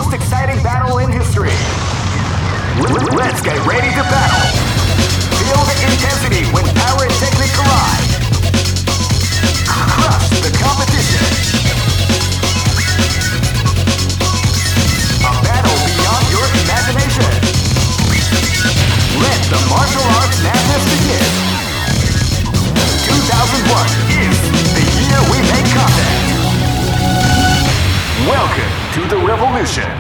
most exciting battle in history. Let's get ready to battle. Feel the intensity when power and technique collide. Crush the competition. A battle beyond your imagination. Let the martial arts madness begin. 2001 is the year we make contact. Welcome to the revolution.